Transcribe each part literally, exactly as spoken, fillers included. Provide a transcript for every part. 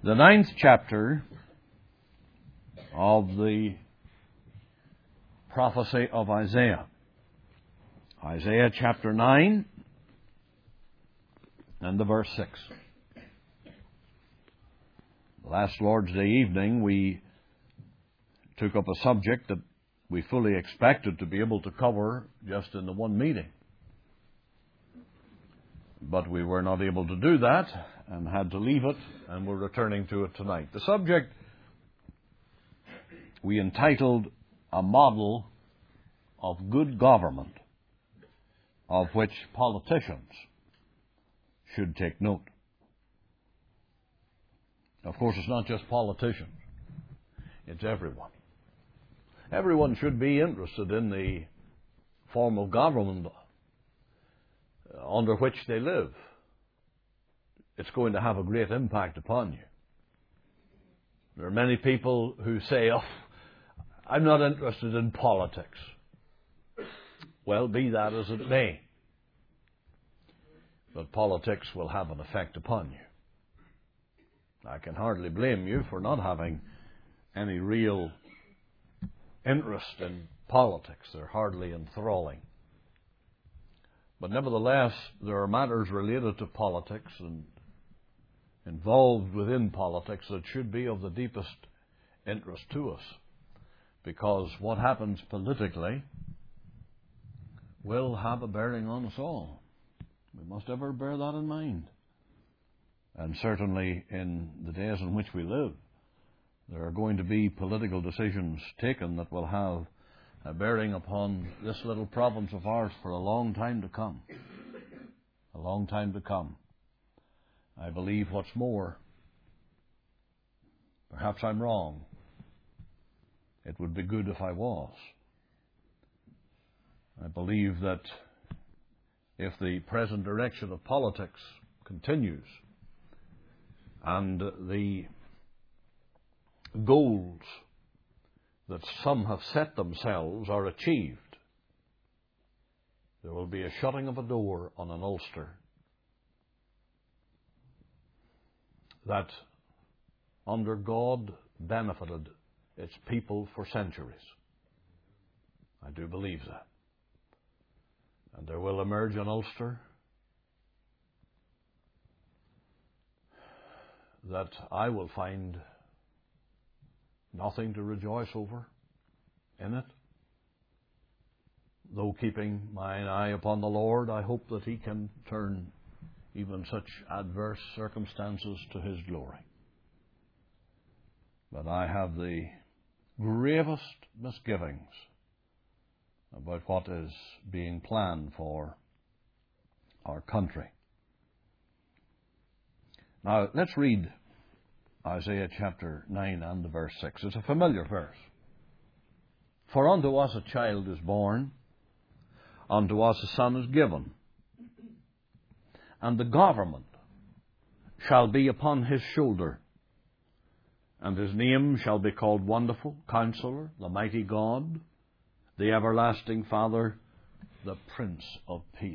The ninth chapter of the prophecy of Isaiah. Isaiah chapter nine and the verse six. Last Lord's Day evening we took up a subject that we fully expected to be able to cover just in the one meeting. But we were not able to do that and had to leave it, and we're returning to it tonight. The subject we entitled A Model of Good Government, of which politicians should take note. Of course, it's not just politicians. It's everyone. Everyone should be interested in the form of government under which they live. It's going to have a great impact upon you. There are many people who say, oh, I'm not interested in politics. Well, be that as it may. But politics will have an effect upon you. I can hardly blame you for not having any real interest in politics. They're hardly enthralling. But nevertheless, there are matters related to politics and involved within politics that should be of the deepest interest to us. Because what happens politically will have a bearing on us all. We must ever bear that in mind. And certainly in the days in which we live, there are going to be political decisions taken that will have a bearing upon this little province of ours for a long time to come. A long time to come. I believe what's more, perhaps I'm wrong. It would be good if I was. I believe that if the present direction of politics continues and the goals that some have set themselves are achieved, there will be a shutting of a door on an Ulster that under God benefited its people for centuries. I do believe that. And there will emerge an Ulster that I will find nothing to rejoice over in it. Though keeping mine eye upon the Lord, I hope that He can turn even such adverse circumstances to His glory. But I have the gravest misgivings about what is being planned for our country. Now, let's read Isaiah chapter nine and the verse six. It's a familiar verse. For unto us a child is born, unto us a son is given, and the government shall be upon his shoulder, and his name shall be called Wonderful, Counselor, the Mighty God, the Everlasting Father, the Prince of Peace.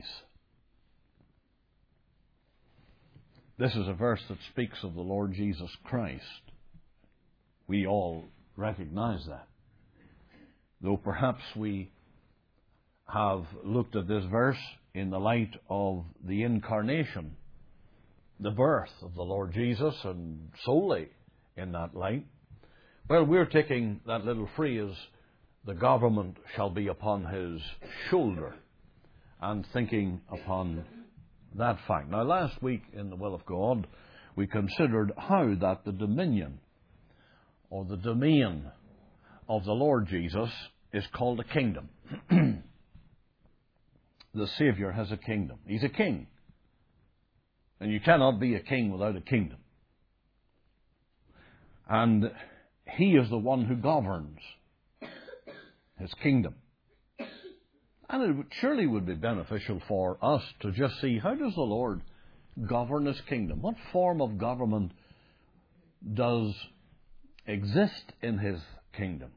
This is a verse that speaks of the Lord Jesus Christ. We all recognize that. Though perhaps we have looked at this verse in the light of the incarnation, the birth of the Lord Jesus, and solely in that light. Well, we're taking that little phrase, the government shall be upon his shoulder, and thinking upon that fact. Now, last week in the will of God, we considered how that the dominion or the domain of the Lord Jesus is called a kingdom. The Savior has a kingdom. He's a king. And you cannot be a king without a kingdom. And He is the one who governs His kingdom. And it would, surely would be beneficial for us to just see, how does the Lord govern His kingdom? What form of government does exist in His kingdom?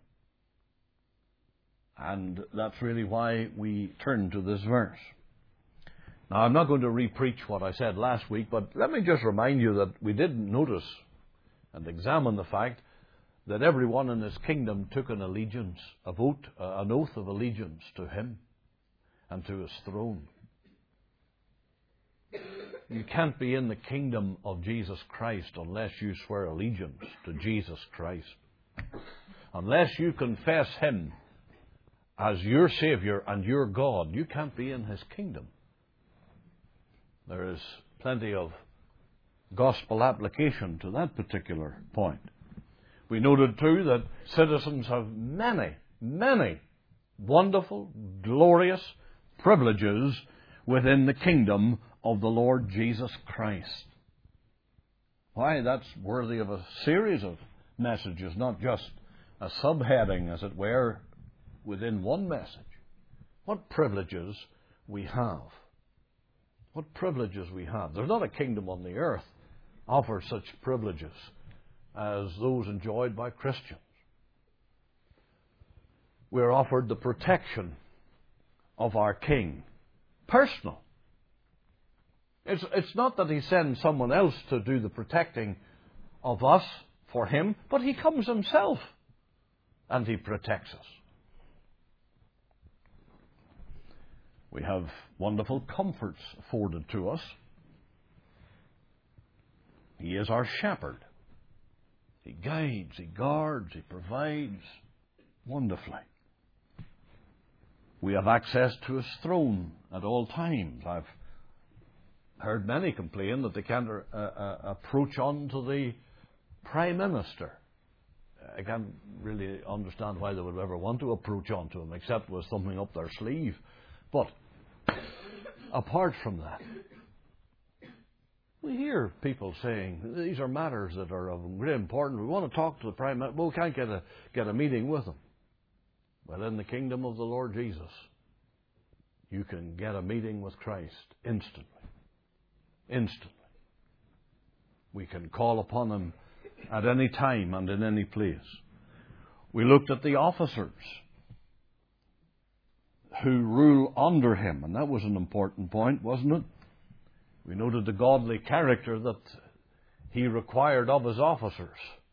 And that's really why we turn to this verse. Now, I'm not going to re-preach what I said last week, but let me just remind you that we did notice and examine the fact that everyone in his kingdom took an allegiance, a vote, an oath of allegiance to him and to his throne. You can't be in the kingdom of Jesus Christ unless you swear allegiance to Jesus Christ. Unless you confess him as your Savior and your God, you can't be in his kingdom. There is plenty of gospel application to that particular point. We noted too that citizens have many, many wonderful, glorious privileges within the kingdom of the Lord Jesus Christ. Why, that's worthy of a series of messages, not just a subheading, as it were, within one message. What privileges we have. What privileges we have. There's not a kingdom on the earth offers such privileges as those enjoyed by Christians. We're offered the protection of our King. Personal. It's, it's not that he sends someone else to do the protecting of us for him, but he comes himself and he protects us. We have wonderful comforts afforded to us. He is our shepherd. He guides, he guards, he provides wonderfully. We have access to his throne at all times. I've heard many complain that they can't uh, uh, approach on to the Prime Minister. I can't really understand why they would ever want to approach on to him, except with something up their sleeve. But apart from that, we hear people saying, these are matters that are of great importance. We want to talk to the Prime Minister, but we can't get a, get a meeting with him. Well, in the kingdom of the Lord Jesus, you can get a meeting with Christ instantly. Instantly. We can call upon him at any time and in any place. We looked at the officers who rule under him, and that was an important point, wasn't it? We noted the godly character that he required of his officers.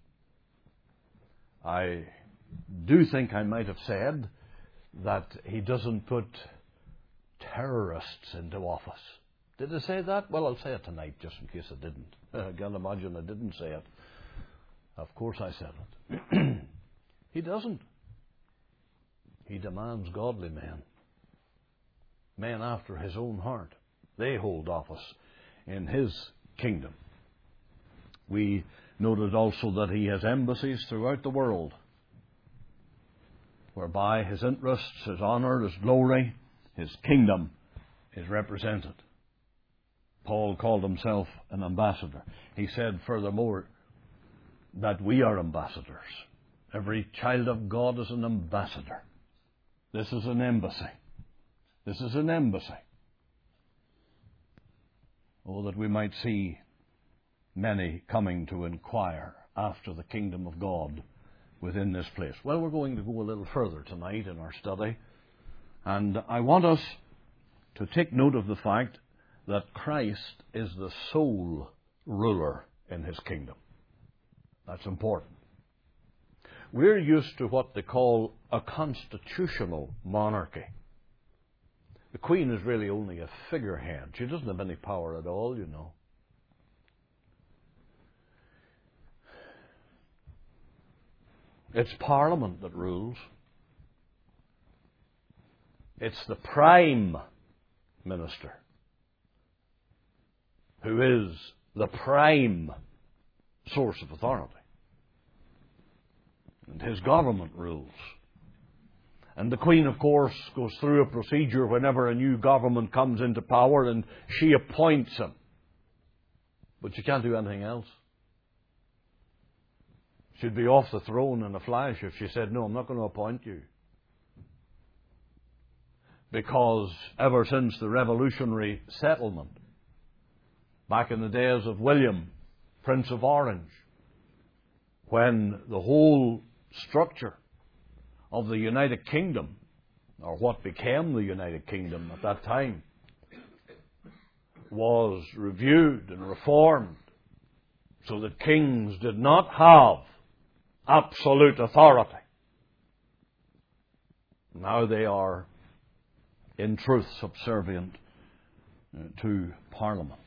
I do think I might have said that he doesn't put terrorists into office. Did I say that? Well, I'll say it tonight, just in case I didn't. I can't imagine I didn't say it. Of course I said it. He doesn't. He demands godly men. Men after his own heart. They hold office in his kingdom. We noted also that he has embassies throughout the world, whereby his interests, his honour, his glory, his kingdom is represented. Paul called himself an ambassador. He said furthermore that we are ambassadors. Every child of God is an ambassador. This is an embassy. This is an embassy. Oh, that we might see many coming to inquire after the kingdom of God within this place. Well, we're going to go a little further tonight in our study. And I want us to take note of the fact that Christ is the sole ruler in his kingdom. That's important. We're used to what they call a constitutional monarchy. The Queen is really only a figurehead. She doesn't have any power at all, you know. It's Parliament that rules. It's the Prime Minister who is the prime source of authority. And his government rules. And the Queen, of course, goes through a procedure whenever a new government comes into power, and she appoints him. But she can't do anything else. She'd be off the throne in a flash if she said, no, I'm not going to appoint you. Because ever since the revolutionary settlement, back in the days of William, Prince of Orange, when the whole structure of the United Kingdom, or what became the United Kingdom at that time, was reviewed and reformed, So that kings did not have absolute authority. Now they are, in truth, subservient to Parliament.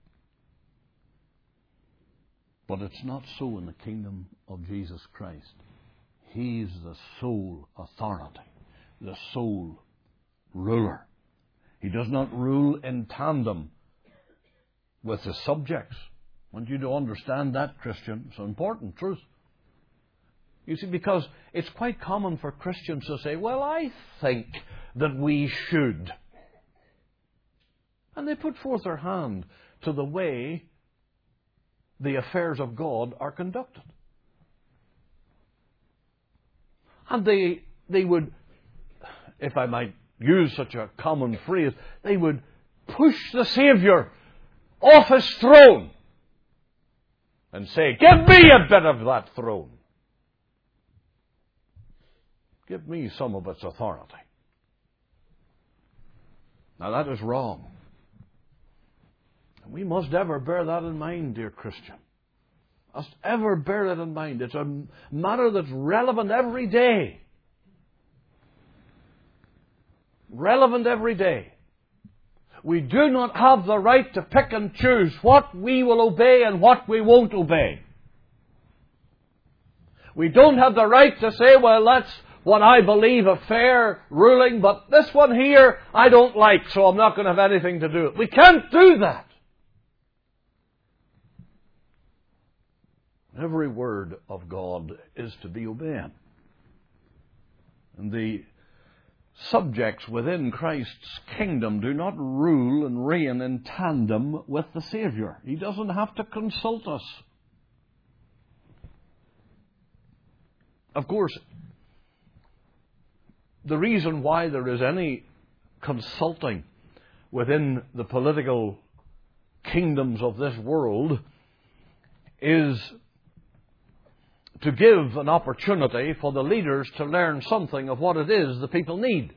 But it's not so in the kingdom of Jesus Christ. He's the sole authority, the sole ruler. He does not rule in tandem with his subjects. I want you to understand that, Christian. It's an important truth. You see, because it's quite common for Christians to say, well, I think that we should. And they put forth their hand to the way the affairs of God are conducted. And they, they would, if I might use such a common phrase, they would push the Saviour off his throne and say, give me a bit of that throne. Give me some of its authority. Now that is wrong. We must ever bear that in mind, dear Christian. Must ever bear that in mind. It's a matter that's relevant every day. Relevant every day. We do not have the right to pick and choose what we will obey and what we won't obey. We don't have the right to say, well, that's what I believe a fair ruling, but this one here I don't like, so I'm not going to have anything to do with it. We can't do that. Every word of God is to be obeyed. And the subjects within Christ's kingdom do not rule and reign in tandem with the Saviour. He doesn't have to consult us. Of course, the reason why there is any consulting within the political kingdoms of this world is to give an opportunity for the leaders to learn something of what it is the people need.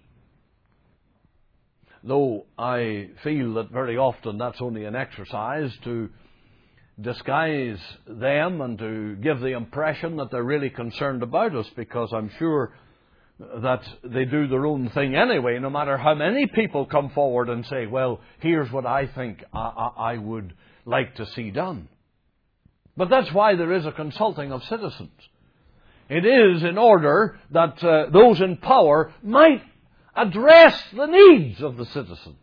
Though I feel that very often that's only an exercise to disguise them and to give the impression that they're really concerned about us, because I'm sure that they do their own thing anyway, no matter how many people come forward and say, well, here's what I think I, I, I would like to see done. But that's why there is a consulting of citizens. It is in order that uh, those in power might address the needs of the citizen.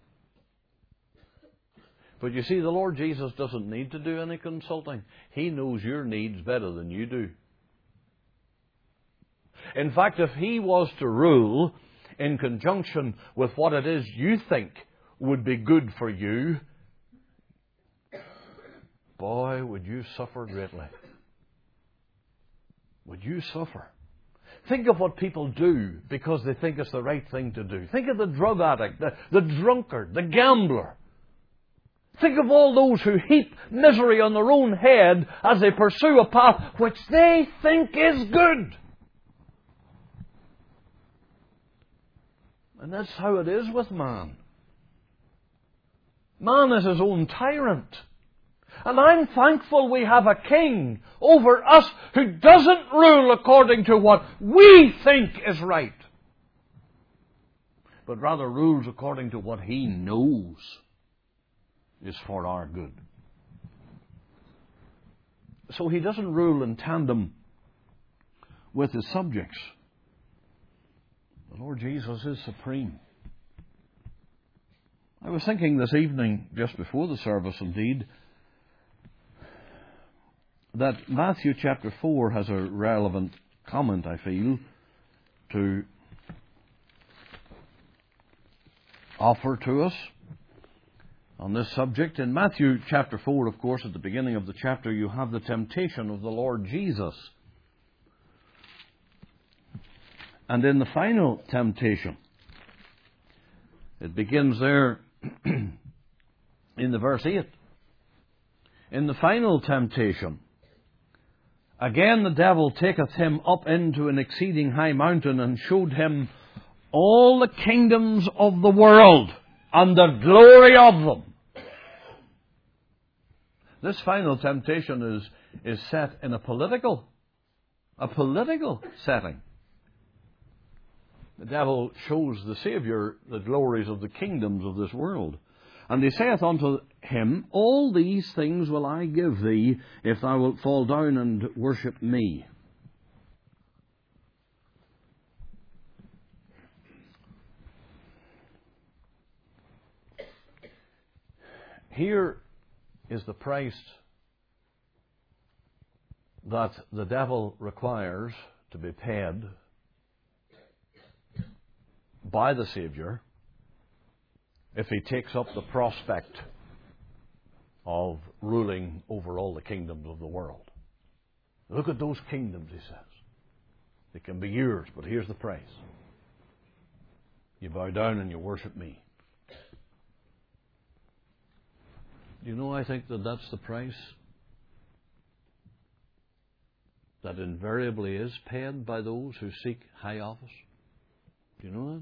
But you see, the Lord Jesus doesn't need to do any consulting. He knows your needs better than you do. In fact, if He was to rule in conjunction with what it is you think would be good for you, boy, would you suffer greatly. Would you suffer? Think of what people do because they think it's the right thing to do. Think of the drug addict, the, the drunkard, the gambler. Think of all those who heap misery on their own head as they pursue a path which they think is good. And that's how it is with man. Man is his own tyrant. And I'm thankful we have a king over us who doesn't rule according to what we think is right, but rather rules according to what He knows is for our good. So He doesn't rule in tandem with His subjects. The Lord Jesus is supreme. I was thinking this evening, just before the service indeed, that Matthew chapter four has a relevant comment, I feel, to offer to us on this subject. In Matthew chapter four, of course, at the beginning of the chapter, you have the temptation of the Lord Jesus. And in the final temptation, it begins there in the verse eight. In the final temptation, again the devil taketh him up into an exceeding high mountain, and showed him all the kingdoms of the world, and the glory of them. This final temptation is, is set in a political, a political setting. The devil shows the Saviour the glories of the kingdoms of this world. And he saith unto him, All these things will I give thee, if thou wilt fall down and worship me. Here is the price that the devil requires to be paid by the Saviour if he takes up the prospect of ruling over all the kingdoms of the world. Look at those kingdoms, he says. They can be yours, but here's the price. You bow down and you worship me. Do you know, I think that that's the price that invariably is paid by those who seek high office. Do you know that?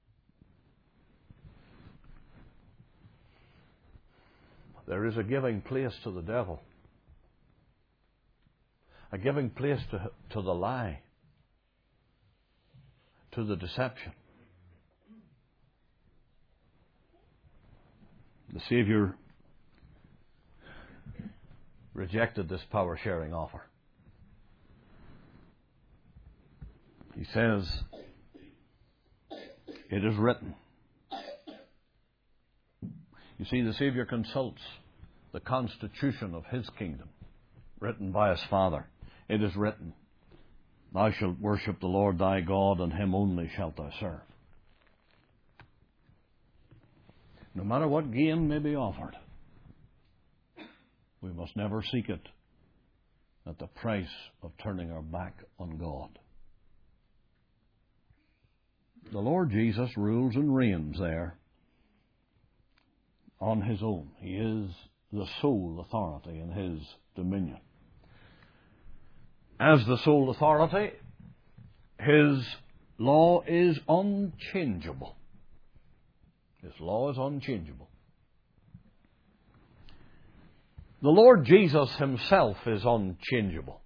There is a giving place to the devil, a giving place to, to the lie, to the deception. The Saviour rejected this power-sharing offer. He says, it is written. You see, the Saviour consults the constitution of His kingdom, written by His Father. It is written, Thou shalt worship the Lord thy God, and Him only shalt thou serve. No matter what gain may be offered, we must never seek it at the price of turning our back on God. The Lord Jesus rules and reigns there on His own. He is the sole authority in His dominion. As the sole authority, His law is unchangeable. His law is unchangeable. The Lord Jesus Himself is unchangeable.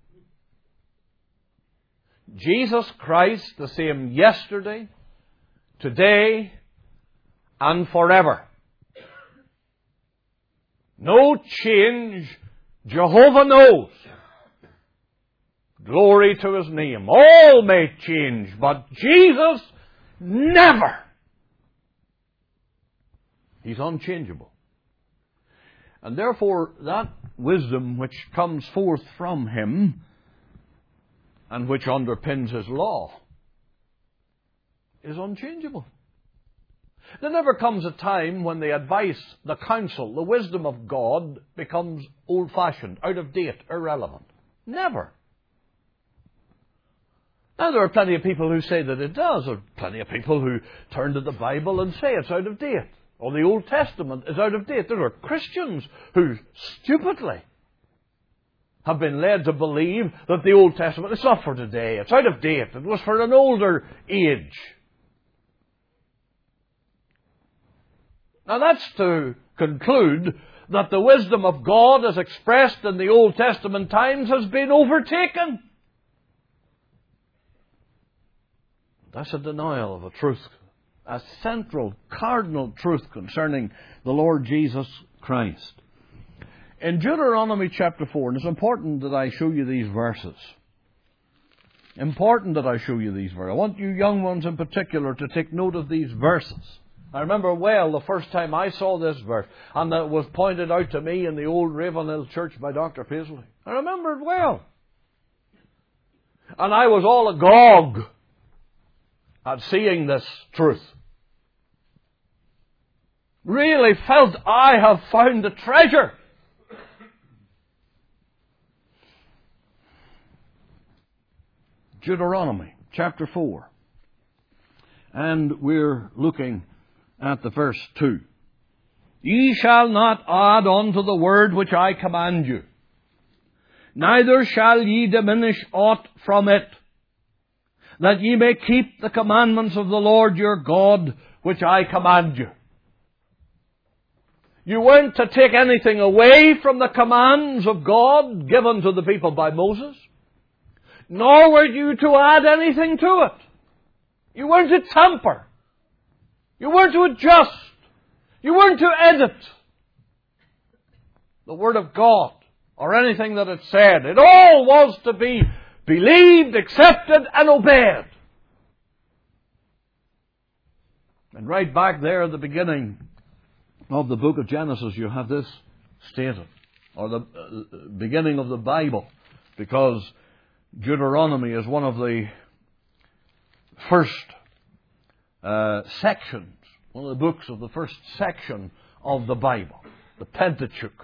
Jesus Christ, the same yesterday, today, and forever. No change. Jehovah knows. Glory to His name. All may change, but Jesus never. He's unchangeable. And therefore, that wisdom which comes forth from Him and which underpins His law is unchangeable. There never comes a time when the advice, the counsel, the wisdom of God becomes old-fashioned, out of date, irrelevant. Never. Now, there are plenty of people who say that it does. There are plenty of people who turn to the Bible and say it's out of date. Or the Old Testament is out of date. There are Christians who stupidly have been led to believe that the Old Testament is not for today. It's out of date. It was for an older age. Now that's to conclude that the wisdom of God as expressed in the Old Testament times has been overtaken. That's a denial of a truth, a central, cardinal truth concerning the Lord Jesus Christ. In Deuteronomy chapter four, and it's important that I show you these verses. Important that I show you these verses. I want you young ones in particular to take note of these verses. I remember well the first time I saw this verse, and it was pointed out to me in the old Ravenhill Church by Doctor Paisley. I remember it well. And I was all agog at seeing this truth. Really felt I have found the treasure. Deuteronomy chapter four. And we're looking at the verse two. Ye shall not add unto the word which I command you, neither shall ye diminish aught from it, that ye may keep the commandments of the Lord your God, which I command you. You weren't to take anything away from the commands of God given to the people by Moses. Nor were you to add anything to it. You weren't to tamper. You weren't to adjust. You weren't to edit the Word of God or anything that it said. It all was to be believed, accepted, and obeyed. And right back there at the beginning of the book of Genesis, you have this stated, or the uh, beginning of the Bible, because Deuteronomy is one of the first uh, sections, one of the books of the first section of the Bible, the Pentateuch,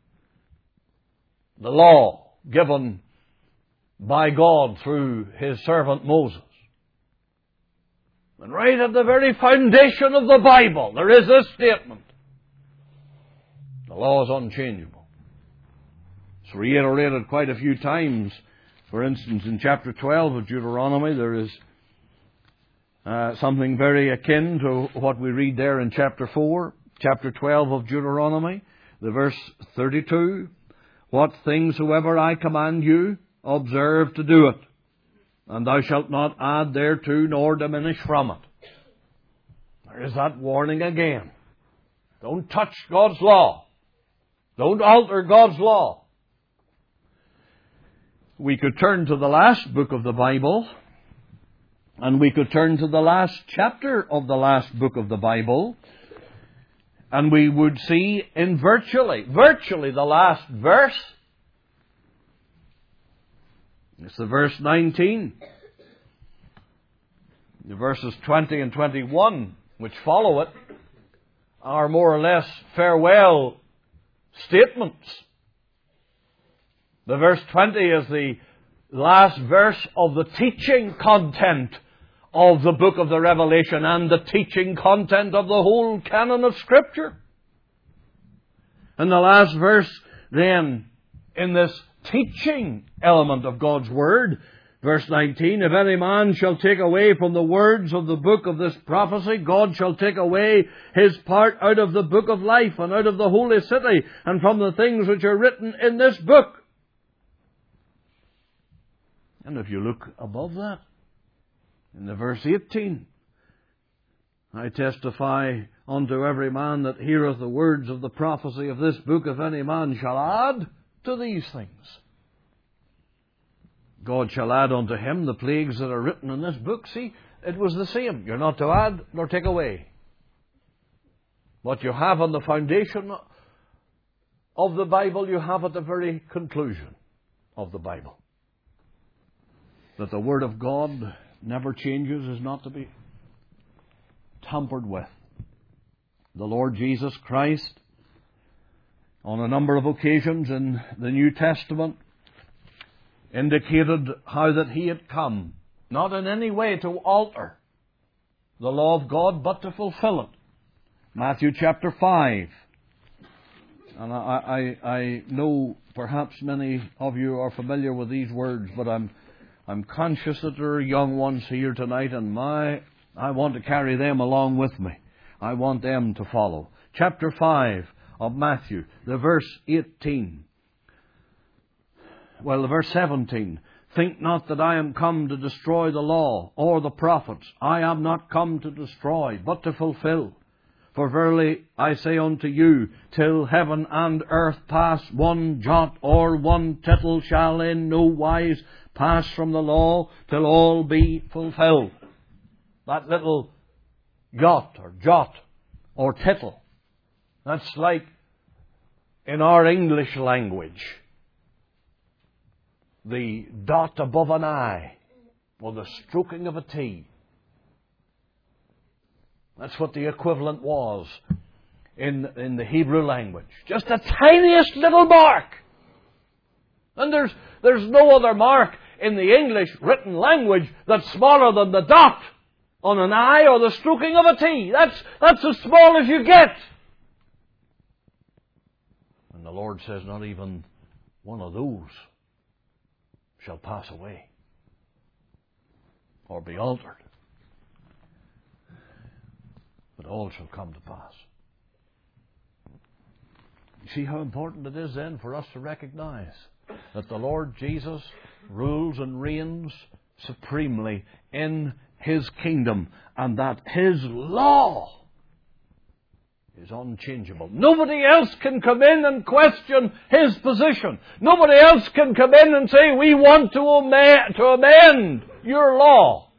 the law given by God through His servant Moses. And right at the very foundation of the Bible, there is this statement: the law is unchangeable. It's reiterated quite a few times. For instance, in chapter twelve of Deuteronomy, there is uh, something very akin to what we read there in chapter four. Chapter twelve of Deuteronomy, the verse thirty-two. What things soever I command you, observe to do it, and thou shalt not add thereto nor diminish from it. There is that warning again. Don't touch God's law. Don't alter God's law. We could turn to the last book of the Bible, and we could turn to the last chapter of the last book of the Bible, and we would see in virtually, virtually the last verse. It's the verse nineteen. The verses twenty and twenty-one, which follow it, are more or less farewell statements. The verse twenty is the last verse of the teaching content of the book of the Revelation and the teaching content of the whole canon of Scripture. And the last verse then in this teaching element of God's Word, verse nineteen, if any man shall take away from the words of the book of this prophecy, God shall take away his part out of the book of life and out of the holy city and from the things which are written in this book. And if you look above that, in the verse eighteen, I testify unto every man that heareth the words of the prophecy of this book, if any man shall add to these things, God shall add unto him the plagues that are written in this book. See, it was the same. You're not to add nor take away. What you have on the foundation of the Bible, you have at the very conclusion of the Bible. That the Word of God never changes is not to be tampered with. The Lord Jesus Christ, on a number of occasions in the New Testament, indicated how that He had come, not in any way to alter the law of God, but to fulfill it. Matthew chapter five. And I, I, I know perhaps many of you are familiar with these words, but I'm I'm conscious that there are young ones here tonight, and my I want to carry them along with me. I want them to follow. Chapter five of Matthew, the verse eighteen. Well, the verse seventeen. Think not that I am come to destroy the law or the prophets. I am not come to destroy, but to fulfill. For verily I say unto you, till heaven and earth pass, one jot or one tittle shall in no wise pass from the law till all be fulfilled. That little jot or jot or tittle, that's like in our English language the dot above an I or the stroking of a T. That's what the equivalent was in, in the Hebrew language. Just the tiniest little mark. And there's, there's no other mark in the English written language that's smaller than the dot on an I or the stroking of a T. That's, that's as small as you get. And the Lord says not even one of those shall pass away or be altered, but all shall come to pass. See how important it is then for us to recognize that the Lord Jesus rules and reigns supremely in His kingdom, and that His law is unchangeable. Nobody else can come in and question His position. Nobody else can come in and say, we want to amend, to amend your law.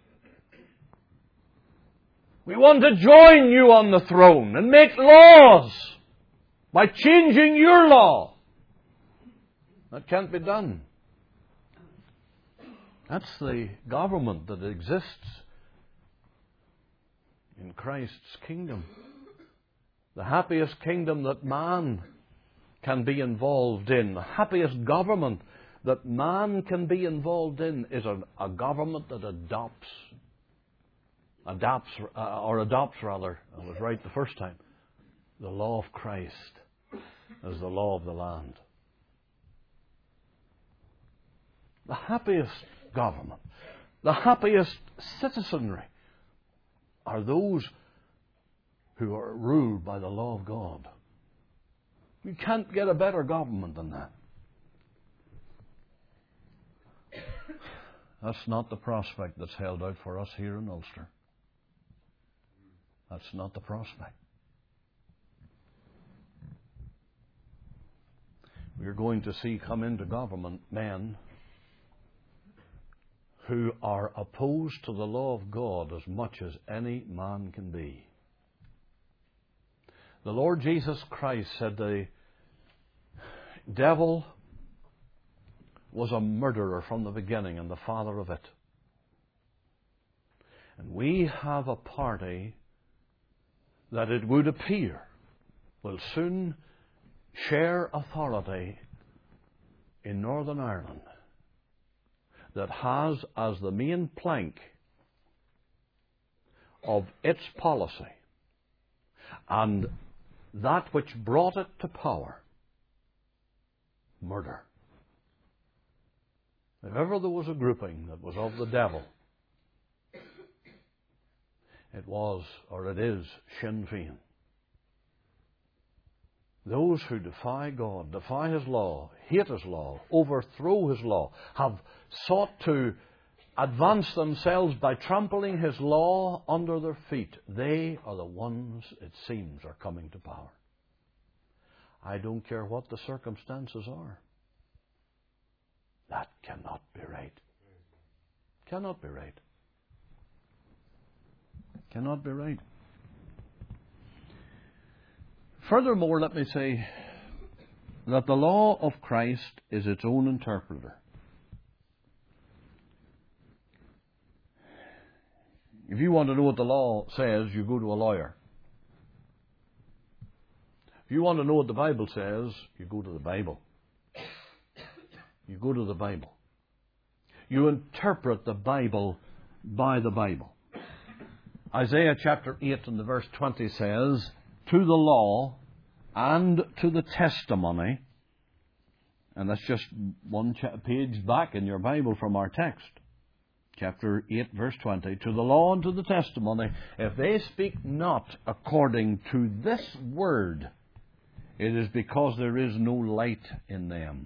We want to join you on the throne and make laws by changing your law. That can't be done. That's the government that exists in Christ's kingdom. The happiest kingdom that man can be involved in, the happiest government that man can be involved in is a, a government that adopts, adopts, uh, or adopts rather, I was right the first time, the law of Christ as the law of the land. The happiest government, the happiest citizenry are those who are ruled by the law of God. You can't get a better government than that. That's not the prospect that's held out for us here in Ulster. That's not the prospect. We're going to see come into government men who are opposed to the law of God as much as any man can be. The Lord Jesus Christ said the devil was a murderer from the beginning and the father of it. And we have a party that it would appear will soon share authority in Northern Ireland that has as the main plank of its policy and that which brought it to power, murder. If ever there was a grouping that was of the devil, it was, or it is, Sinn Féin. Those who defy God, defy His law, hate His law, overthrow His law, have sought to advance themselves by trampling His law under their feet. They are the ones, it seems, are coming to power. I don't care what the circumstances are. That cannot be right. Cannot be right. Cannot be right. Furthermore, let me say that the law of Christ is its own interpreter. If you want to know what the law says, you go to a lawyer. If you want to know what the Bible says, you go to the Bible. You go to the Bible. You interpret the Bible by the Bible. Isaiah chapter eight and the verse twenty says, to the law and to the testimony, and that's just one page back in your Bible from our text. Chapter eight, verse twenty, to the law and to the testimony, if they speak not according to this word, it is because there is no light in them.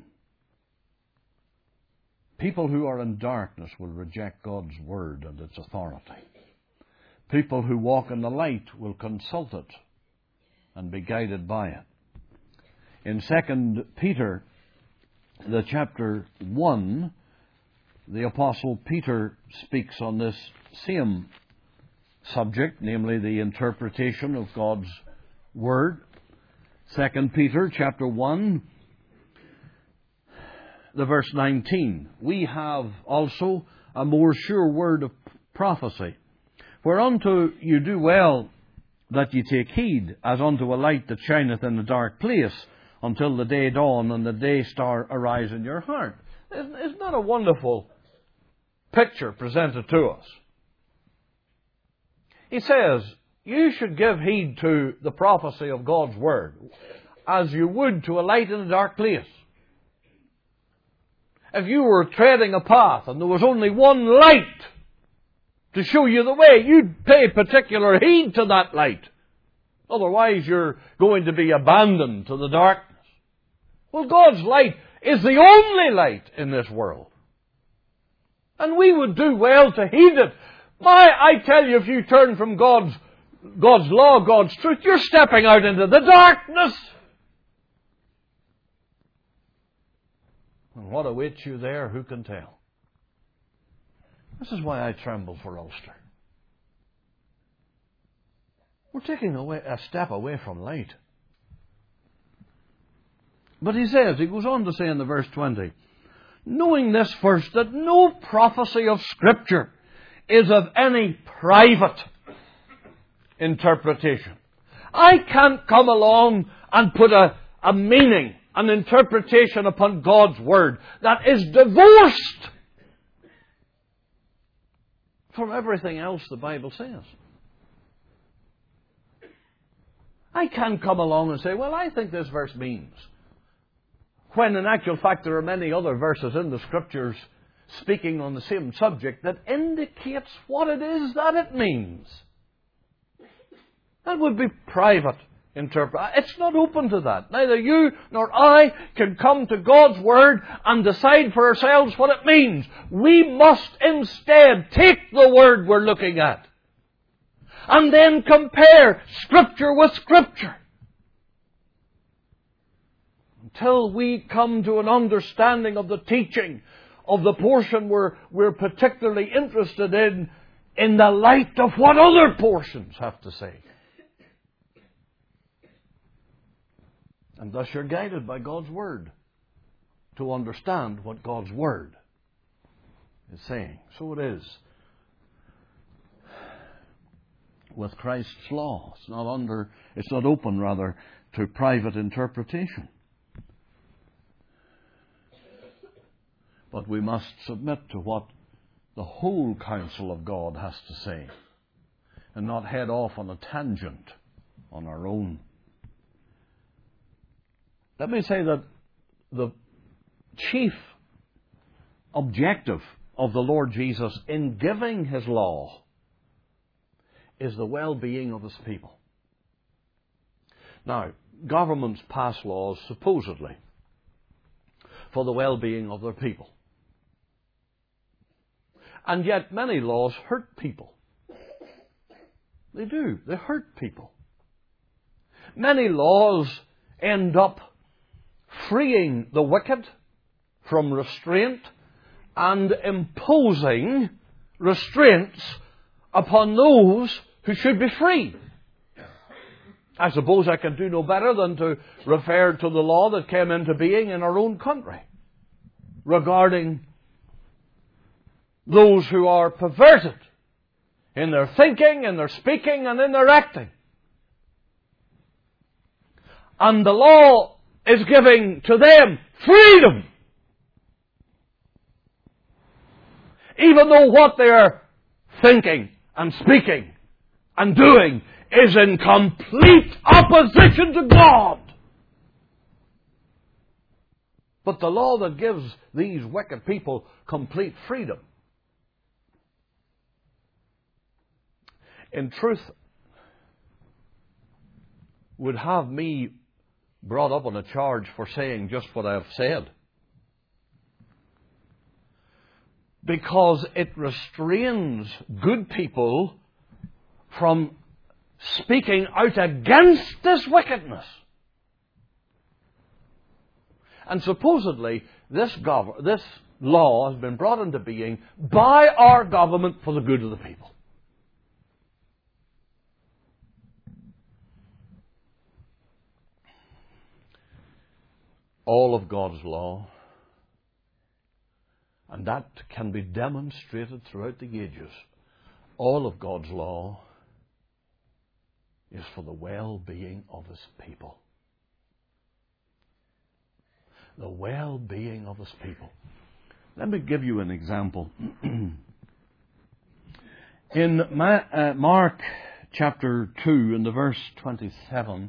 People who are in darkness will reject God's word and its authority. People who walk in the light will consult it and be guided by it. In Second Peter, the chapter one, the Apostle Peter speaks on this same subject, namely the interpretation of God's Word. Second Peter chapter one, the verse nineteen. We have also a more sure word of prophecy, whereunto you do well that ye take heed, as unto a light that shineth in a dark place, until the day dawn and the day star arise in your heart. Isn't that a wonderful picture presented to us? He says, you should give heed to the prophecy of God's Word as you would to a light in a dark place. If you were treading a path and there was only one light to show you the way, you'd pay particular heed to that light. Otherwise, you're going to be abandoned to the darkness. Well, God's light is the only light in this world. And we would do well to heed it. My, I tell you, if you turn from God's, God's law, God's truth, you're stepping out into the darkness. And what awaits you there, who can tell? This is why I tremble for Ulster. We're taking away a step away from light. But he says, he goes on to say in the verse twenty, knowing this first, that no prophecy of Scripture is of any private interpretation. I can't come along and put a, a meaning, an interpretation upon God's Word that is divorced from everything else the Bible says. I can't come along and say, well, I think this verse means, when in actual fact there are many other verses in the Scriptures speaking on the same subject that indicates what it is that it means. That would be private interpretation. It's not open to that. Neither you nor I can come to God's Word and decide for ourselves what it means. We must instead take the Word we're looking at and then compare Scripture with Scripture. Until we come to an understanding of the teaching of the portion we're, we're particularly interested in, in the light of what other portions have to say. And thus you're guided by God's Word to understand what God's Word is saying. So it is with Christ's law. It's not under, it's not open, rather, to private interpretation. But we must submit to what the whole counsel of God has to say, and not head off on a tangent on our own. Let me say that the chief objective of the Lord Jesus in giving His law is the well-being of His people. Now, governments pass laws supposedly for the well-being of their people. And yet many laws hurt people. They do. They hurt people. Many laws end up freeing the wicked from restraint and imposing restraints upon those who should be free. I suppose I can do no better than to refer to the law that came into being in our own country regarding those who are perverted in their thinking, in their speaking, and in their acting. And the law is giving to them freedom, even though what they are thinking and speaking and doing is in complete opposition to God. But the law that gives these wicked people complete freedom, in truth, would have me brought up on a charge for saying just what I have said. Because it restrains good people from speaking out against this wickedness. And supposedly, this, gov- this law has been brought into being by our government for the good of the people. All of God's law, and that can be demonstrated throughout the ages, all of God's law is for the well-being of His people. The well-being of His people. Let me give you an example. In Mark chapter two, in the verse twenty-seven,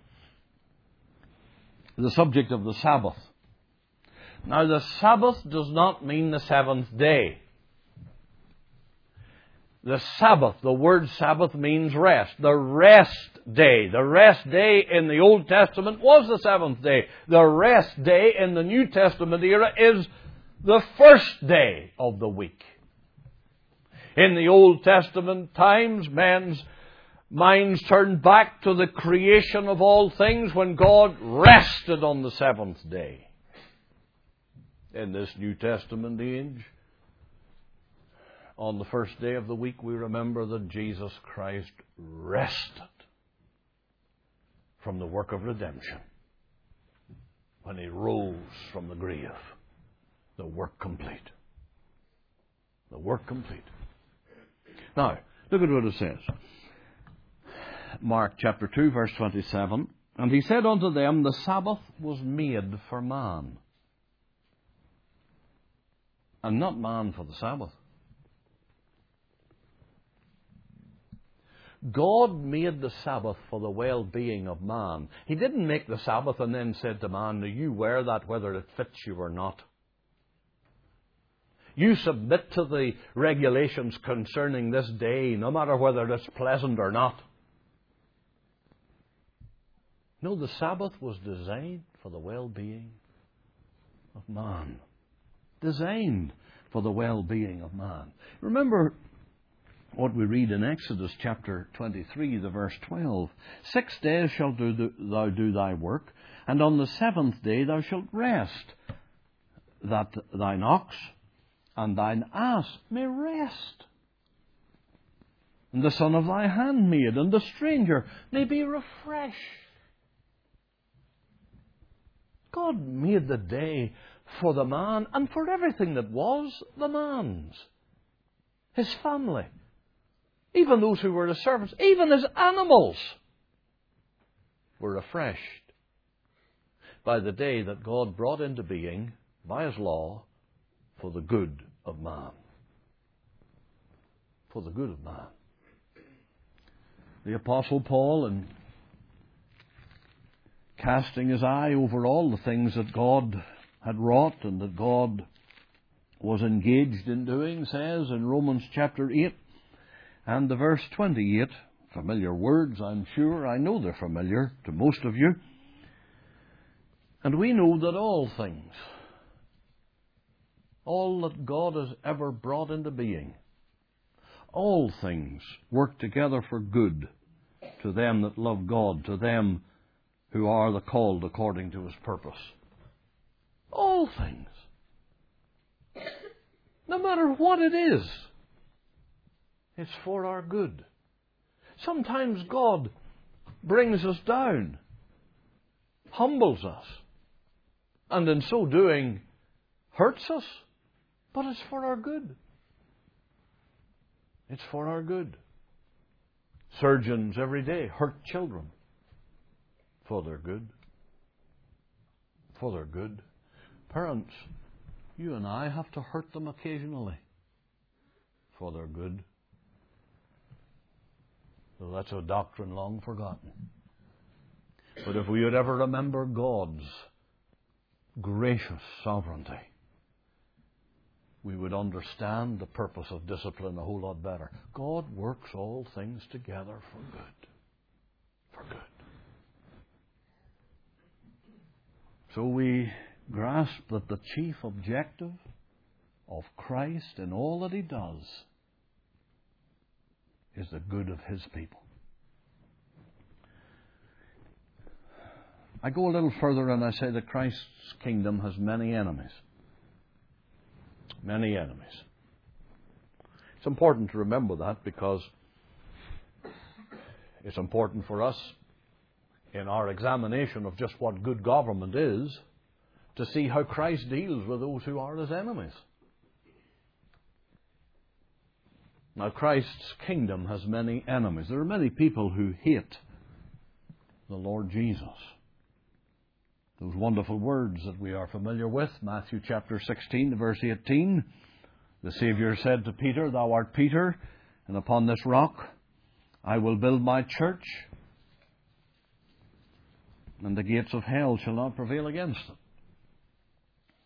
the subject of the Sabbath. Now, the Sabbath does not mean the seventh day. the Sabbath. The word Sabbath means rest. The rest day. The rest day in the Old Testament was the seventh day. The rest day in the New Testament era is the first day of the week. In the Old Testament times, men's minds turned back to the creation of all things when God rested on the seventh day. In this New Testament age, on the first day of the week, we remember that Jesus Christ rested from the work of redemption when He rose from the grave. The work complete. The work complete. Now, look at what it says. Mark chapter two, verse twenty-seven. And He said unto them, the Sabbath was made for man, and not man for the Sabbath. God made the Sabbath for the well-being of man. He didn't make the Sabbath and then said to man, now you wear that whether it fits you or not. You submit to the regulations concerning this day, no matter whether it's pleasant or not. No, the Sabbath was designed for the well-being of man. Designed for the well-being of man. Remember what we read in Exodus chapter twenty-three, the verse twelve. Six days shalt do thou do thy work, and on the seventh day thou shalt rest, that thine ox and thine ass may rest, and the son of thy handmaid and the stranger may be refreshed. God made the day for the man and for everything that was the man's. His family. Even those who were the servants. Even his animals were refreshed by the day that God brought into being by His law for the good of man. For the good of man. The Apostle Paul, in casting his eye over all the things that God had wrought and that God was engaged in doing, says in Romans chapter eight and the verse twenty-eight, familiar words, I'm sure, I know they're familiar to most of you, and we know that all things, all that God has ever brought into being, all things work together for good to them that love God, to them who are the called according to His purpose. All things. No matter what it is, it's for our good. Sometimes God brings us down, humbles us, and in so doing hurts us, but it's for our good. It's for our good. Surgeons every day hurt children for their good. For their good. Parents, you and I have to hurt them occasionally for their good. So that's a doctrine long forgotten. But if we would ever remember God's gracious sovereignty, we would understand the purpose of discipline a whole lot better. God works all things together for good. For good. So we grasp that the chief objective of Christ in all that He does is the good of His people. I go a little further and I say that Christ's kingdom has many enemies. Many enemies. It's important to remember that because it's important for us in our examination of just what good government is to see how Christ deals with those who are His enemies. Now, Christ's kingdom has many enemies. There are many people who hate the Lord Jesus. Those wonderful words that we are familiar with, Matthew chapter sixteen, verse eighteen. The Saviour said to Peter, Thou art Peter, and upon this rock I will build my church, and the gates of hell shall not prevail against it.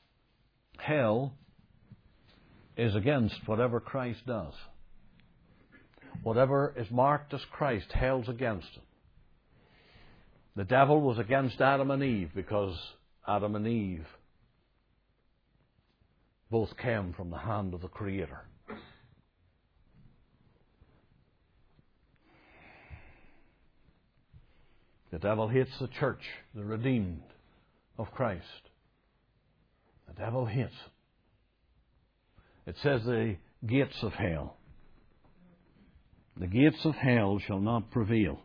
Hell is against whatever Christ does. Whatever is marked as Christ, hell's against it. The devil was against Adam and Eve because Adam and Eve both came from the hand of the Creator. The devil hates the church, the redeemed of Christ. The devil hates it. It says the gates of hell. The gates of hell shall not prevail.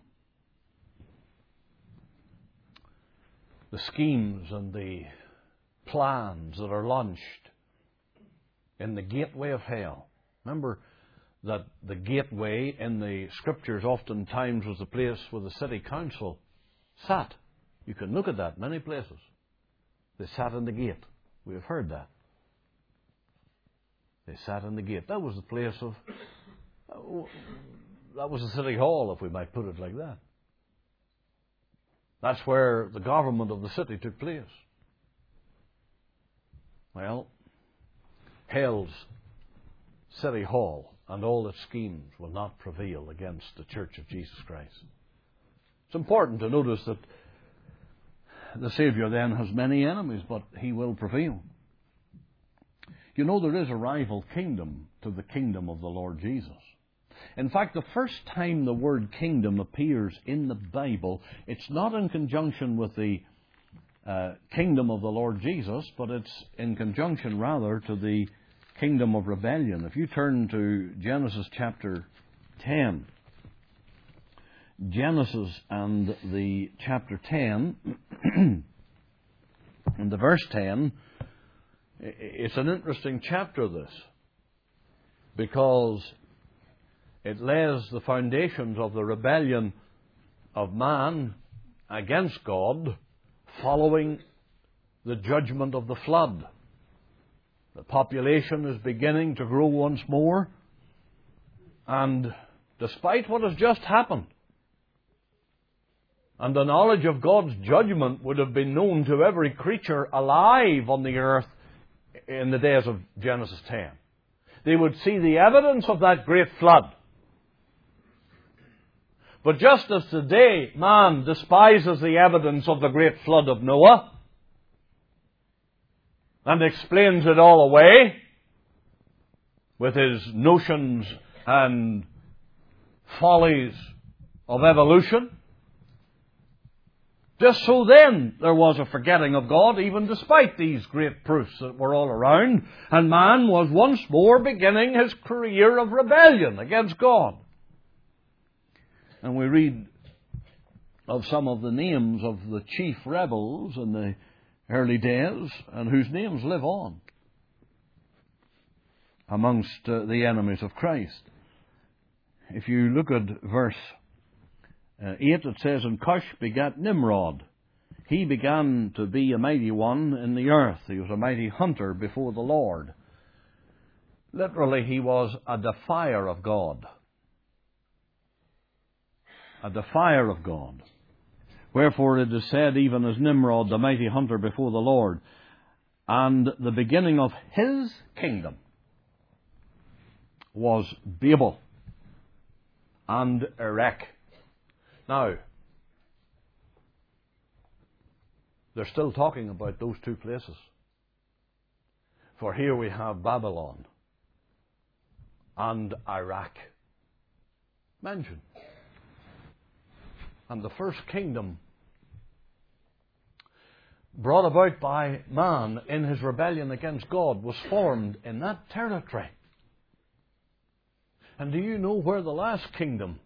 The schemes and the plans that are launched in the gateway of hell. Remember that the gateway in the Scriptures oftentimes was the place where the city council sat. You can look at that many places. They sat in the gate. We have heard that. They sat in the gate. That was the place of... That was the city hall, if we might put it like that. That's where the government of the city took place. Well, hell's city hall and all its schemes will not prevail against the Church of Jesus Christ. It's important to notice that the Saviour then has many enemies, but He will prevail. You know, there is a rival kingdom to the kingdom of the Lord Jesus. In fact, the first time the word kingdom appears in the Bible, it's not in conjunction with the uh, kingdom of the Lord Jesus, but it's in conjunction rather to the kingdom of rebellion. If you turn to Genesis chapter ten, Genesis and the chapter ten, and the verse ten, it's an interesting chapter, this, because it lays the foundations of the rebellion of man against God following the judgment of the flood. The population is beginning to grow once more, and despite what has just happened, and the knowledge of God's judgment would have been known to every creature alive on the earth in the days of Genesis ten. They would see the evidence of that great flood. But just as today man despises the evidence of the great flood of Noah and explains it all away with his notions and follies of evolution, just so then there was a forgetting of God, even despite these great proofs that were all around, and man was once more beginning his career of rebellion against God. And we read of some of the names of the chief rebels in the early days, and whose names live on amongst uh, the enemies of Christ. If you look at verse uh, eight, it says, "And Cush begat Nimrod. He began to be a mighty one in the earth. He was a mighty hunter before the Lord." Literally, he was a defier of God. A defier of God. Wherefore it is said, even as Nimrod, the mighty hunter before the Lord. And the beginning of his kingdom was Babel and Erech. Now, they're still talking about those two places. For here we have Babylon and Iraq mentioned. And the first kingdom brought about by man in his rebellion against God was formed in that territory. And do you know where the last kingdom,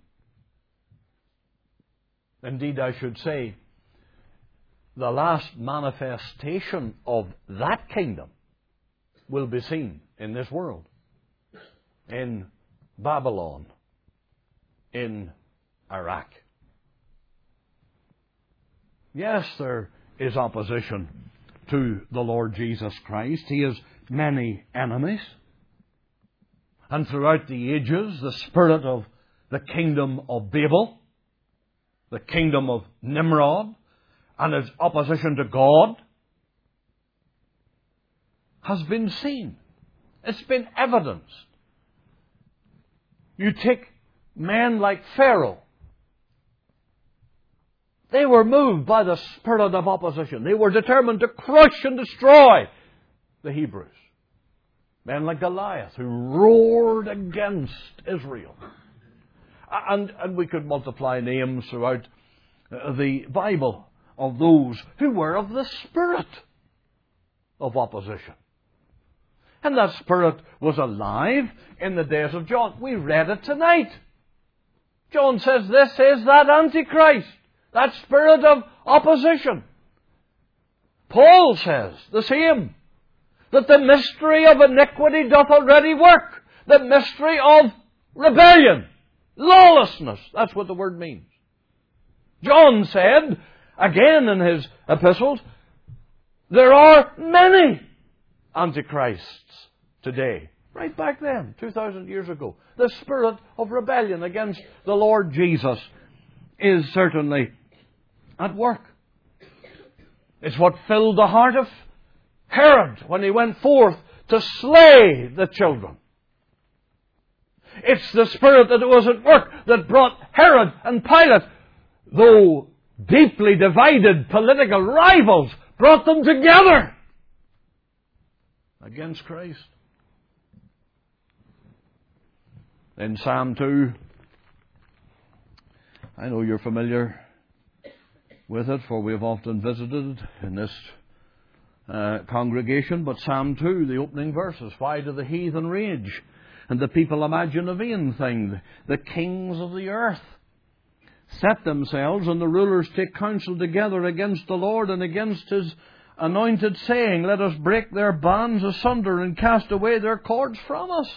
indeed I should say, the last manifestation of that kingdom will be seen in this world? In Babylon, in Iraq. Yes, there is opposition to the Lord Jesus Christ. He has many enemies. And throughout the ages, the spirit of the kingdom of Babel, the kingdom of Nimrod, and its opposition to God has been seen. It's been evidenced. You take men like Pharaoh. They were moved by the spirit of opposition. They were determined to crush and destroy the Hebrews. Men like Goliath, who roared against Israel. And, and we could multiply names throughout the Bible of those who were of the spirit of opposition. And that spirit was alive in the days of John. We read it tonight. John says this is that Antichrist, that spirit of opposition. Paul says the same, that the mystery of iniquity doth already work. The mystery of rebellion, lawlessness. That's what the word means. John said, again in his epistles, there are many antichrists today. Right back then, two thousand years ago. The spirit of rebellion against the Lord Jesus is certainly at work. It's what filled the heart of Herod when he went forth to slay the children. It's the spirit that was at work that brought Herod and Pilate, though deeply divided political rivals, brought them together against Christ. In Psalm two, I know you're familiar with it, for we have often visited in this uh, congregation, but Psalm two, the opening verses, why do the heathen rage, and the people imagine a vain thing? The kings of the earth set themselves, and the rulers take counsel together against the Lord and against His anointed, saying, let us break their bands asunder and cast away their cords from us.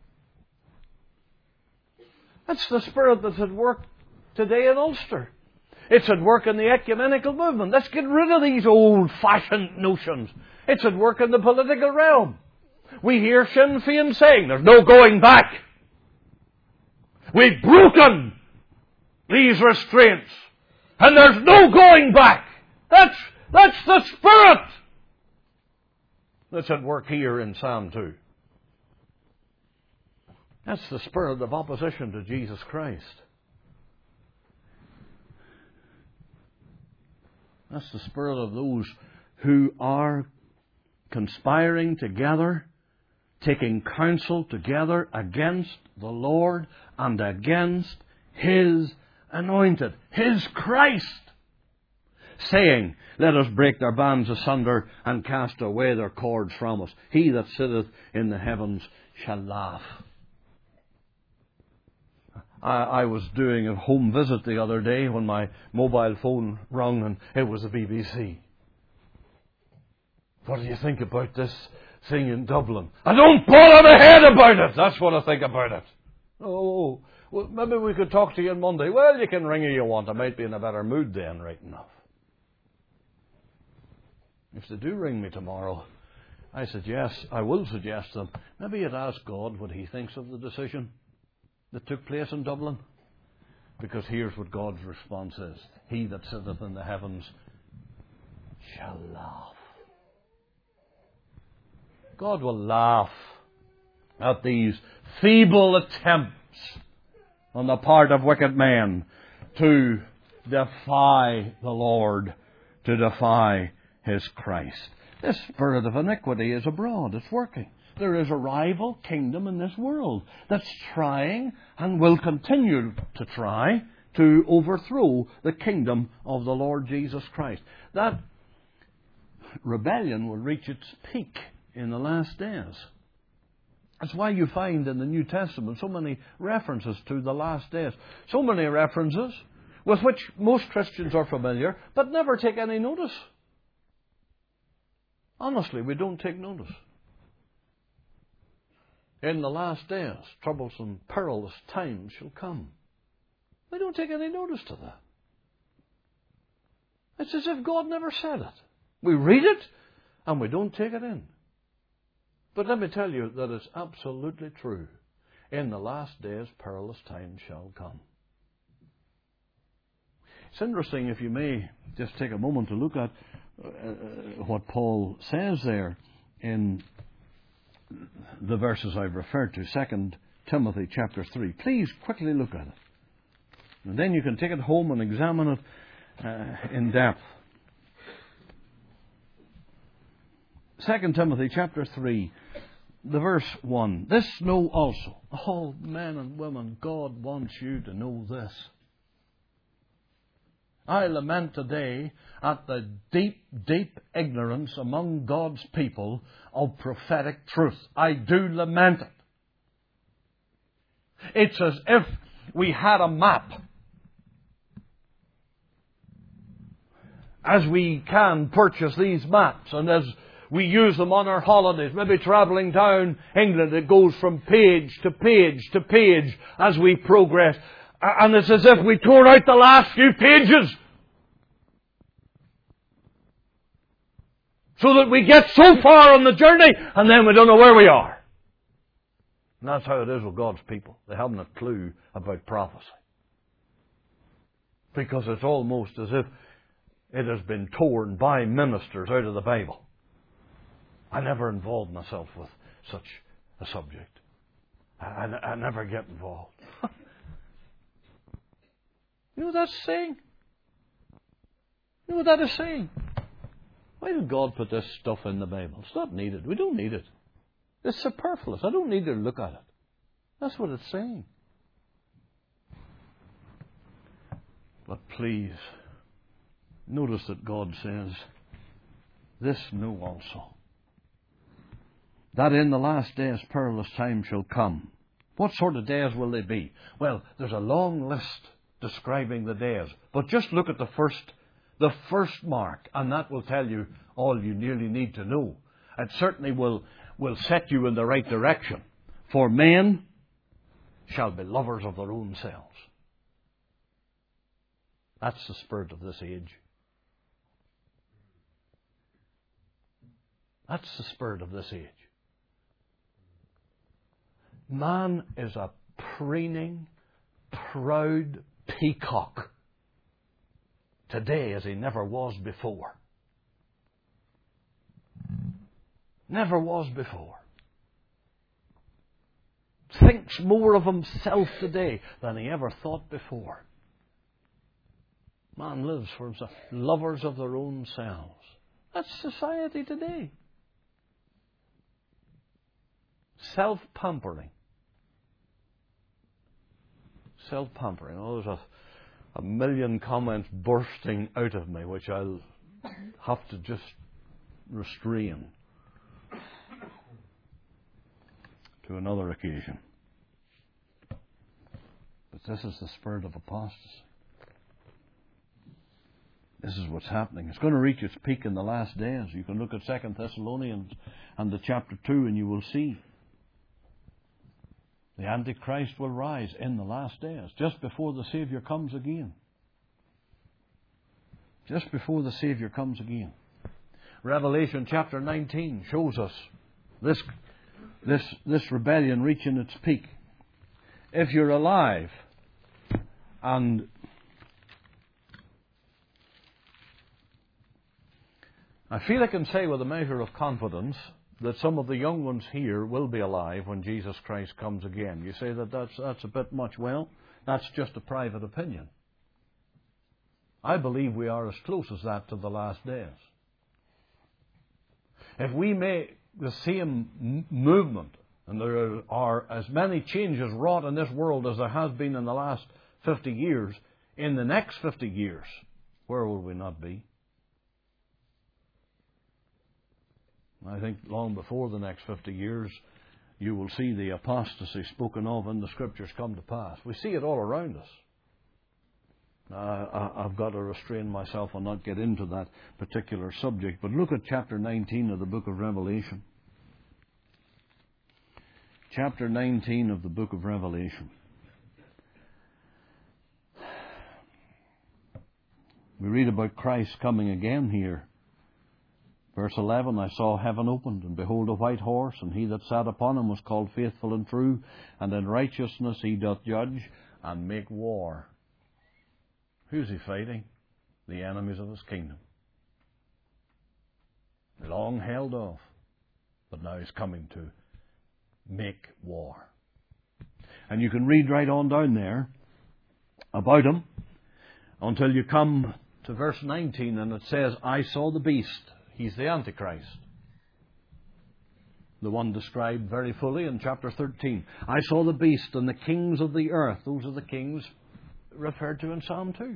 That's the spirit that's at work today in Ulster. It's at work in the ecumenical movement. Let's get rid of these old-fashioned notions. It's at work in the political realm. We hear Sinn Féin saying, there's no going back. We've broken these restraints, and there's no going back. That's, that's the spirit that's at work here in Psalm two. That's the spirit of opposition to Jesus Christ. That's the spirit of those who are conspiring together, taking counsel together against the Lord and against His anointed, His Christ, saying, let us break their bands asunder and cast away their cords from us. He that sitteth in the heavens shall laugh. I, I was doing a home visit the other day when my mobile phone rang, and it was the B B C. What do you think about this thing in Dublin? I don't bother my head about it. That's what I think about it. Oh, well, maybe we could talk to you on Monday. Well, you can ring if you want. I might be in a better mood then, right enough. If they do ring me tomorrow, I suggest, I will suggest them, maybe you'd ask God what He thinks of the decision that took place in Dublin. Because here's what God's response is. He that sitteth in the heavens shall laugh. God will laugh at these feeble attempts on the part of wicked men to defy the Lord, to defy His Christ. This spirit of iniquity is abroad. It's working. There is a rival kingdom in this world that's trying and will continue to try to overthrow the kingdom of the Lord Jesus Christ. That rebellion will reach its peak in the last days. That's why you find in the New Testament so many references to the last days. So many references with which most Christians are familiar, but never take any notice. Honestly, we don't take notice. In the last days, troublesome, perilous times shall come. We don't take any notice to that. It's as if God never said it. We read it, and we don't take it in. But let me tell you that it's absolutely true. In the last days, perilous times shall come. It's interesting, if you may just take a moment to look at uh, what Paul says there in the verses I've referred to, Second Timothy chapter three. Please quickly look at it. And then you can take it home and examine it uh, in depth. Second Timothy chapter three, the verse one. This know also. Oh, men and women, God wants you to know this. I lament today at the deep, deep ignorance among God's people of prophetic truth. I do lament it. It's as if we had a map. As we can purchase these maps, and as we use them on our holidays, maybe travelling down England, it goes from page to page to page as we progress. And it's as if we tore out the last few pages so that we get so far on the journey and then we don't know where we are. And that's how it is with God's people. They haven't a clue about prophecy. Because it's almost as if it has been torn by ministers out of the Bible. I never involved myself with such a subject. I, I, I never get involved. You know what that's saying? You know what that is saying? Why did God put this stuff in the Bible? It's not needed. We don't need it. It's superfluous. I don't need to look at it. That's what it's saying. But please, notice that God says, this know also, that in the last days perilous times shall come. What sort of days will they be? Well, there's a long list describing the days. But just look at the first, the first mark, and that will tell you all you nearly need to know. It certainly will, will set you in the right direction. For men shall be lovers of their own selves. That's the spirit of this age. That's the spirit of this age. Man is a preening, proud peacock today as he never was before. Never was before. Thinks more of himself today than he ever thought before. Man lives for himself. Lovers of their own selves. That's society today. Self-pampering. Self-pampering. Oh, there's a, a million comments bursting out of me, which I'll have to just restrain to another occasion. But this is the spirit of apostasy. This is what's happening. It's going to reach its peak in the last days. You can look at Second Thessalonians and the chapter two and you will see. The Antichrist will rise in the last days, just before the Savior comes again. Just before the Savior comes again. Revelation chapter nineteen shows us this, this, this rebellion reaching its peak. If you're alive and I feel I can say with a measure of confidence that some of the young ones here will be alive when Jesus Christ comes again. You say that that's, that's a bit much. Well, that's just a private opinion. I believe we are as close as that to the last days. If we make the same m- movement, and there are as many changes wrought in this world as there has been in the last fifty years, in the next fifty years, where will we not be? I think long before the next fifty years, you will see the apostasy spoken of in the Scriptures come to pass. We see it all around us. Uh, I've got to restrain myself and not get into that particular subject. But look at chapter nineteen of the book of Revelation. Chapter nineteen of the book of Revelation. We read about Christ coming again here. Verse eleven, I saw heaven opened, and behold a white horse, and he that sat upon him was called Faithful and True, and in righteousness he doth judge and make war. Who's he fighting? The enemies of his kingdom. Long held off, but now he's coming to make war. And you can read right on down there about him until you come to verse nineteen, and it says, I saw the beast. He's the Antichrist. The one described very fully in chapter thirteen. I saw the beast and the kings of the earth. Those are the kings referred to in Psalm two.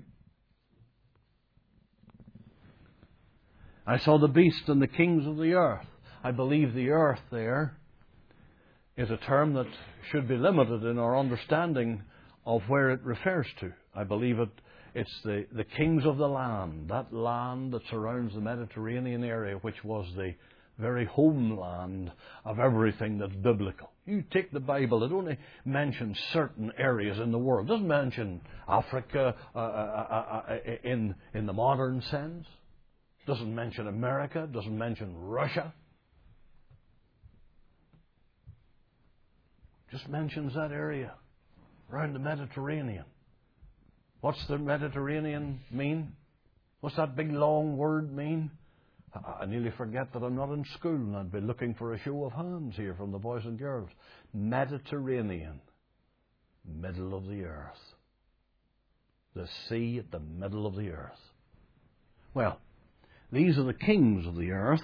I saw the beast and the kings of the earth. I believe the earth there is a term that should be limited in our understanding of where it refers to. I believe it, it's the, the kings of the land, that land that surrounds the Mediterranean area, which was the very homeland of everything that's biblical. You take the Bible, it only mentions certain areas in the world. It doesn't mention Africa uh, uh, uh, uh, in, in the modern sense. It doesn't mention America. It doesn't mention Russia. Just mentions that area around the Mediterranean. What's the Mediterranean mean? What's that big long word mean? I nearly forget that I'm not in school and I'd be looking for a show of hands here from the boys and girls. Mediterranean, middle of the earth. The sea at the middle of the earth. Well, these are the kings of the earth.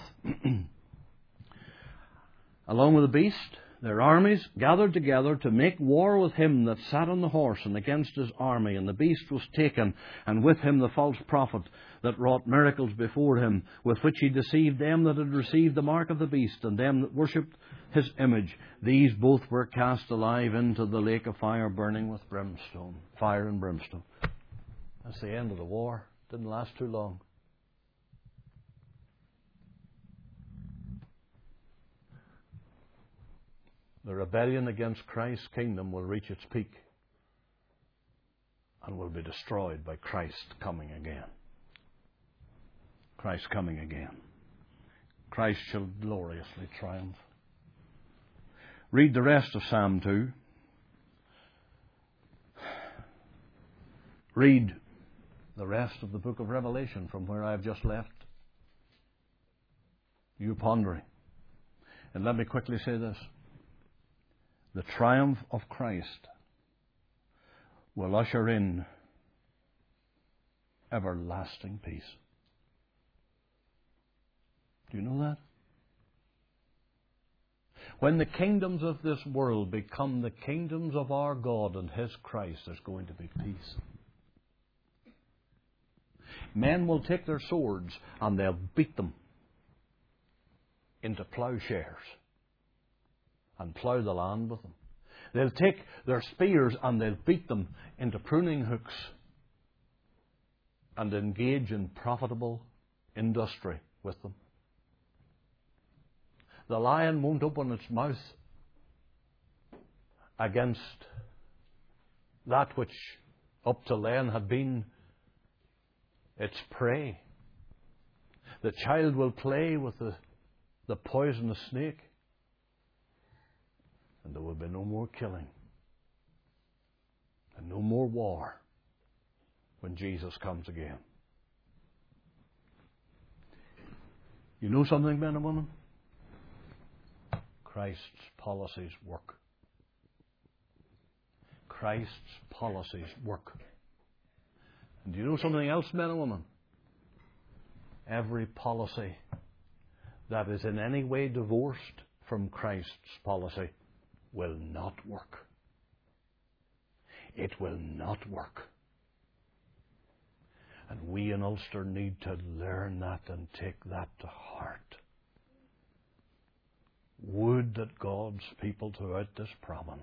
Along with the beast, their armies gathered together to make war with him that sat on the horse and against his army. And the beast was taken, and with him the false prophet that wrought miracles before him, with which he deceived them that had received the mark of the beast, and them that worshipped his image. These both were cast alive into the lake of fire, burning with brimstone. Fire and brimstone. That's the end of the war. Didn't last too long. The rebellion against Christ's kingdom will reach its peak and will be destroyed by Christ coming again. Christ coming again. Christ shall gloriously triumph. Read the rest of Psalm two. Read the rest of the book of Revelation from where I've just left. You pondering. And let me quickly say this. The triumph of Christ will usher in everlasting peace. Do you know that? When the kingdoms of this world become the kingdoms of our God and His Christ, there's going to be peace. Men will take their swords and they'll beat them into plowshares and plough the land with them. They'll take their spears and they'll beat them into pruning hooks and engage in profitable industry with them. The lion won't open its mouth against that which up till then had been its prey. The child will play with the, the poisonous snake. And there will be no more killing and no more war when Jesus comes again. You know something, men and women? Christ's policies work. Christ's policies work. And do you know something else, men and women? Every policy that is in any way divorced from Christ's policy will not work. It will not work. And we in Ulster need to learn that and take that to heart. Would that God's people throughout this province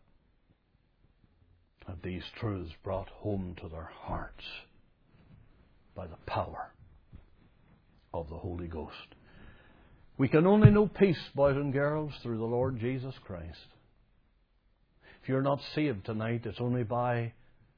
had these truths brought home to their hearts by the power of the Holy Ghost. We can only know peace, boys and girls, through the Lord Jesus Christ. If you're not saved tonight, it's only by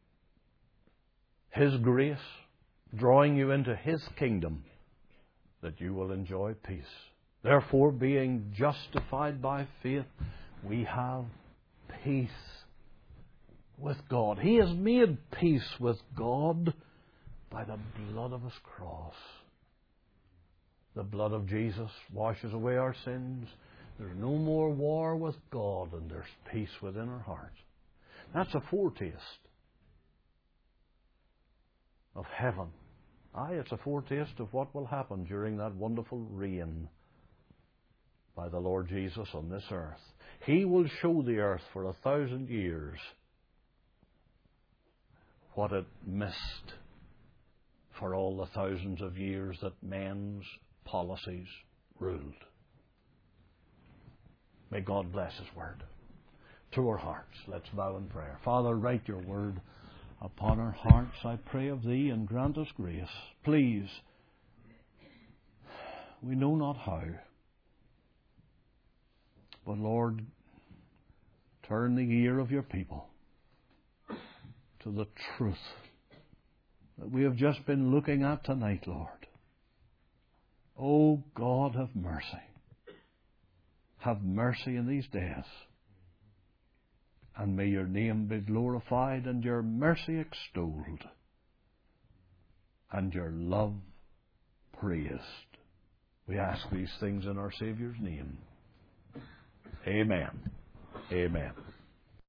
His grace drawing you into His kingdom that you will enjoy peace. Therefore, being justified by faith, we have peace with God. He has made peace with God by the blood of His cross. The blood of Jesus washes away our sins. There's no more war with God, and there's peace within our hearts. That's a foretaste of heaven. Aye, it's a foretaste of what will happen during that wonderful reign by the Lord Jesus on this earth. He will show the earth for a thousand years what it missed for all the thousands of years that men's policies ruled. May God bless His Word to our hearts. Let's bow in prayer. Father, write your Word upon our hearts, I pray of Thee, and grant us grace. Please, we know not how, but Lord, turn the ear of your people to the truth that we have just been looking at tonight, Lord. Oh God, have mercy. Have mercy in these days. And may your name be glorified and your mercy extolled and your love praised. We ask these things in our Saviour's name. Amen. Amen.